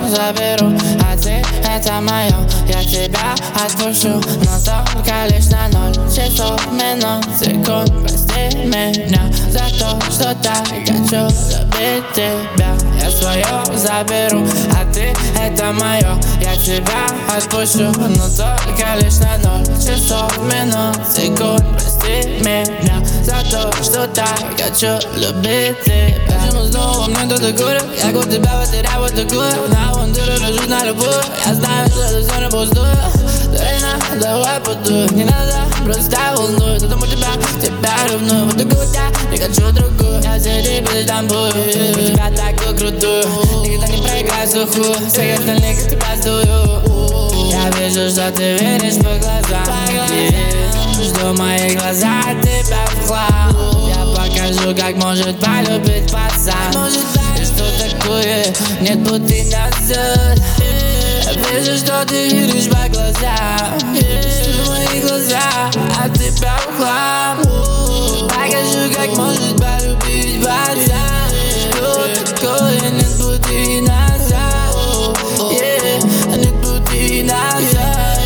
заберу, а ты это мое. Я тебя отпущу, но только лишь на 0 часов, минут, секунд. Прости меня за то, что так хочу любить тебя. Я свое заберу, а ты это мое. Я тебя отпущу, но только лишь на 0 часов, минут, секунд. Прости меня за то, что так хочу любить тебя. Почему снова мне кто-то курит? Я год тебя потерял вот такую. На вандуру лежу на любую. Я знаю, что это все не пустую. Давай подуй, не надо, просто волнует. Потому тебя ревную. Вот такую я, не хочу другую. Я все тебе штампую, про тебя такую крутую. Никогда не проиграю сухую, всех остальных из тебя сдую. Я вижу, что ты веришь по глазам, что мои глаза от тебя в хлам. Я покажу, как может полюбить пацан. И что такое, нет пути назад. Я вижу, что ты видишь по глазам, что мои глаза от тебя в хлам. Покажу, как может полюбить пацан. Что такое, нет пути назад. Нет пути назад.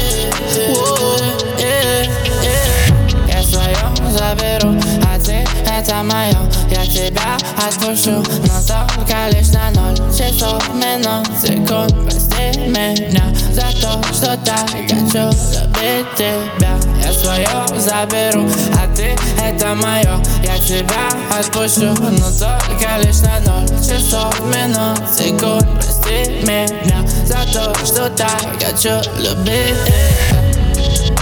Я свое заберу, а ты это мое. Я тебя отпущу, но только лишь на 0 часов, минут, секунд. Прости меня за то, что так хочу любить тебя. Я свое заберу, а ты это мое. Я тебя отпущу, но только лишь на 0 часов, минут, секунд. Прости меня за то, что так хочу любить тебя.